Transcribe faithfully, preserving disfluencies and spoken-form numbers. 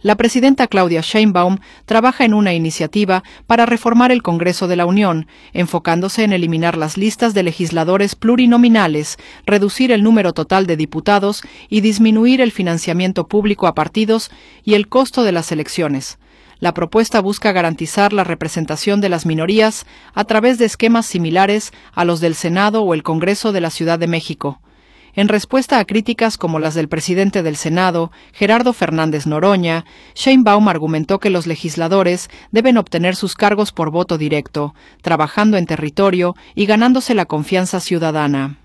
la presidenta Claudia Sheinbaum trabaja en una iniciativa para reformar el Congreso de la Unión, enfocándose en eliminar las listas de legisladores plurinominales, reducir el número total de diputados y disminuir el financiamiento público a partidos y el costo de las elecciones. La propuesta busca garantizar la representación de las minorías a través de esquemas similares a los del Senado o el Congreso de la Ciudad de México. En respuesta a críticas como las del presidente del Senado, Gerardo Fernández Noroña, Sheinbaum argumentó que los legisladores deben obtener sus cargos por voto directo, trabajando en territorio y ganándose la confianza ciudadana.